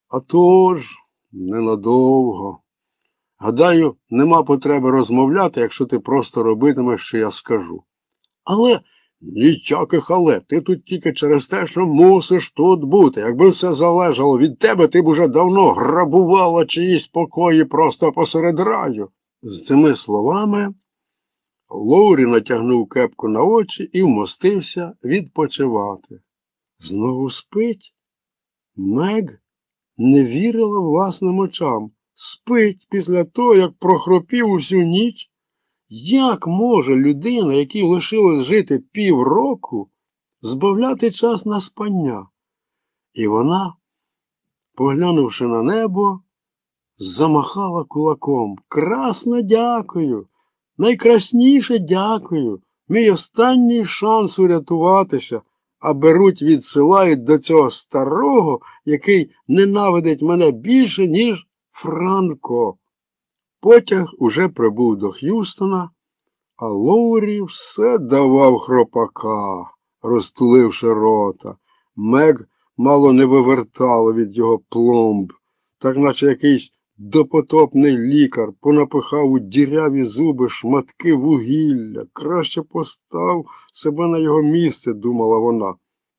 А то ж, ненадовго. Гадаю, нема потреби розмовляти, якщо ти просто робитимеш, що я скажу. Але ніяких але, ти тут тільки через те, що мусиш тут бути. Якби все залежало від тебе, ти б уже давно грабувала чиїсь покої просто посеред раю. З цими словами Лоурі натягнув кепку на очі і вмостився відпочивати. Знову спить? Мег не вірила власним очам. Спить після того, як прохропів усю ніч? Як може людина, якій лишилось жити півроку, збавляти час на спання? І вона, поглянувши на небо, замахала кулаком. Красно дякую! Найкрасніше дякую! Мій останній шанс урятуватися, а беруть відсилають до цього старого, який ненавидить мене більше, ніж Франко. Потяг уже прибув до Х'юстона, а Лоурі все давав хропака, розтуливши рота. Мег мало не вивертало від його пломб, так наче якийсь допотопний лікар понапихав у діряві зуби шматки вугілля. Краще постав себе на його місце, думала вона.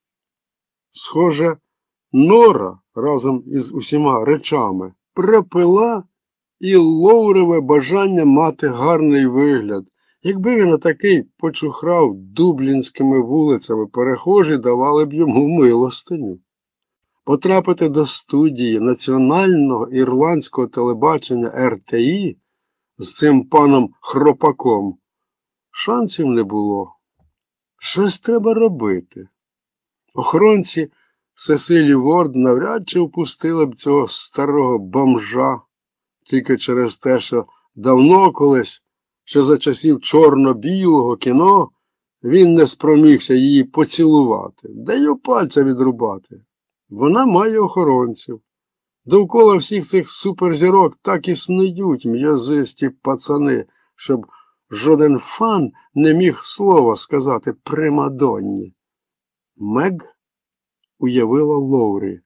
Схоже, Нора разом із усіма речами припила і Лоуреве бажання мати гарний вигляд. Якби він отакий почухрав дублінськими вулицями, перехожі давали б йому милостиню. Потрапити до студії національного ірландського телебачення РТІ з цим паном Хропаком шансів не було. Щось треба робити. Охоронці Сесилі Ворд навряд чи впустили б цього старого бомжа тільки через те, що давно колись, ще за часів чорно-білого кіно, він не спромігся її поцілувати, да й у пальця відрубати. Вона має охоронців. Довкола всіх цих суперзірок так і снують м'язисті пацани, щоб жоден фан не міг слова сказати примадонні. Мег уявила Лоурі.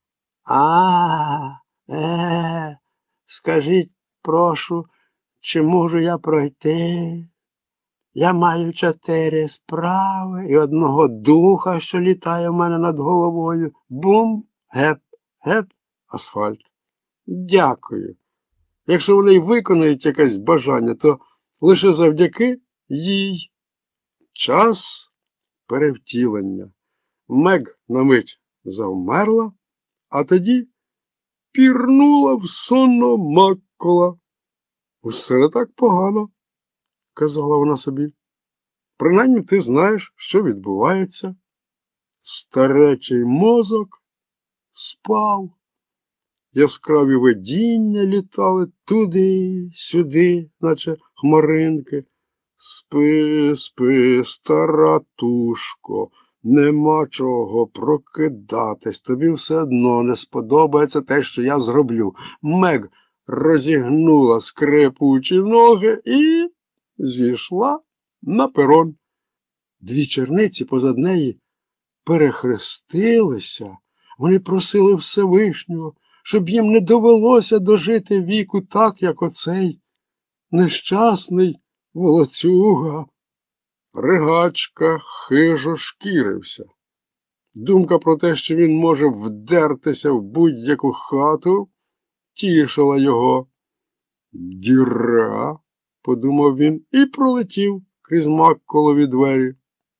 Скажіть, прошу, чи можу я пройти? Я маю 4 справи і одного духа, що літає в мене над головою. Бум, геп, геп, асфальт. Дякую. Якщо вони й виконають якесь бажання, то лише завдяки їй. Час перевтілення. Мег на мить завмерла, а тоді пірнула в сонно Маккола. Усе не так погано, казала вона собі. Принаймні ти знаєш, що відбувається. Старечий мозок спав. Яскраві видіння літали туди-сюди, наче хмаринки. Спи, спи, стара тушко, нема чого прокидатись. Тобі все одно не сподобається те, що я зроблю. Мег розігнула скрипучі ноги і зійшла на перон. 2 черниці позад неї перехрестилися. Вони просили Всевишнього, щоб їм не довелося дожити віку так, як оцей нещасний волоцюга. Ригачка хижо шкірився. Думка про те, що він може вдертися в будь-яку хату, тішила його. Діра, подумав він, і пролетів крізь Макколові двері.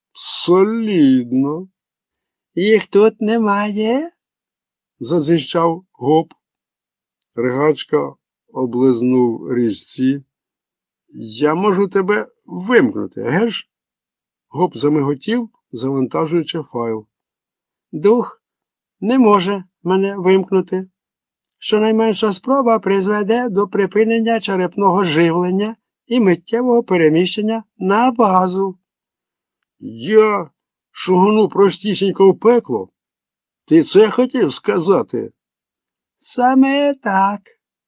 Солідно. Їх тут немає? Зазищав Гоп. Ригачка облизнув різці. Я можу тебе вимкнути, геш? Гоп замиготів, завантажуючи файл. Дух не може мене вимкнути. Щонайменша спроба призведе до припинення черепного живлення і миттєвого переміщення на базу. Я шугну простісінько в пекло? Ти це хотів сказати? Саме так.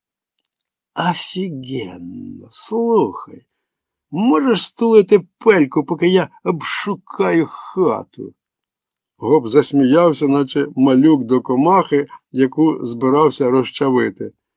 Офігенно. Слухай, можеш стулити пельку, поки я обшукаю хату? Гоп засміявся, наче малюк до комахи, яку збирався розчавити.